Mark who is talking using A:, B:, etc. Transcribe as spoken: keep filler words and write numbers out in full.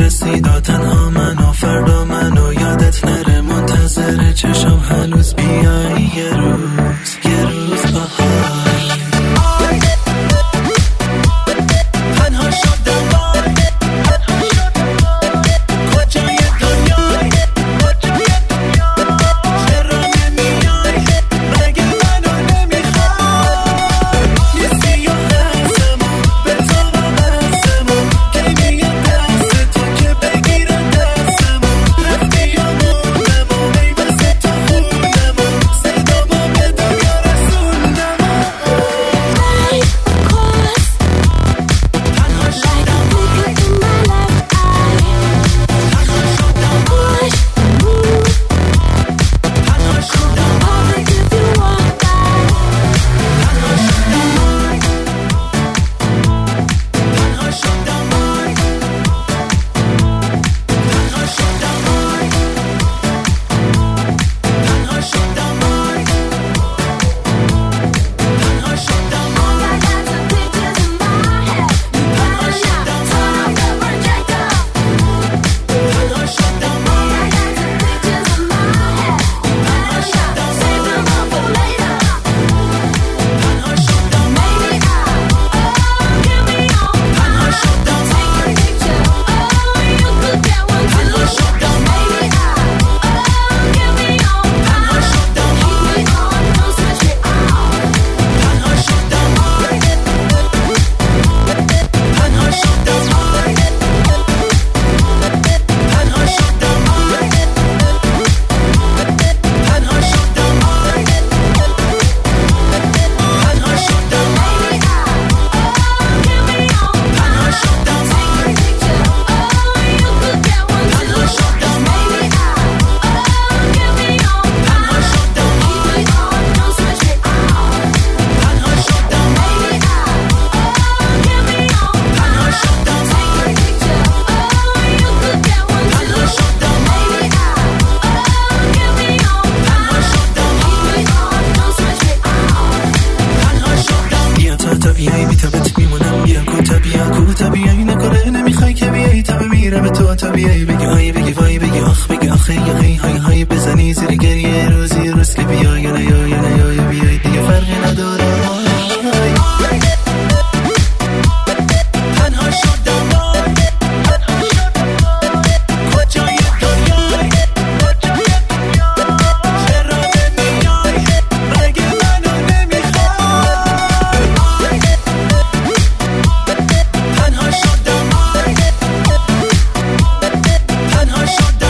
A: رسیدا تنها منو فردا منو یادت نره منتظر چشم هنوز بیای یه روز یه روز آهای تنها شدم وای کجای دنیای چرا نمیای مگه منو نمیخوای یه سیاه دستمون بزا و بستمون که میاد دست تو که بگیره دستمون رفتی یا موندمون ای واسه تو خوندمون صدامو بدا یا رسوندمون تنها شدم وای تنها شدم وای تنها شدم وای تنها شدم وای تنها شدم وای تنها شدم وای تنها شدم وای تنها شدم بیایی بی تبت میمونم بیا کوتا بیا کوتا بیایی نکنه نمیخوای که بیایی تا بمیرم به تو تا بیایی بگی آی بگی وای بگی آخ بگی آخه یا هی های های بزنی زیر گریه روزی روز که بیایی یا نیا یا نیا یا بیایی دیگه فرقی نداره تنها شدم وای کجای دنیای چرا نمیای مگه منو نمیخوای تنها شدم وای تنها شدم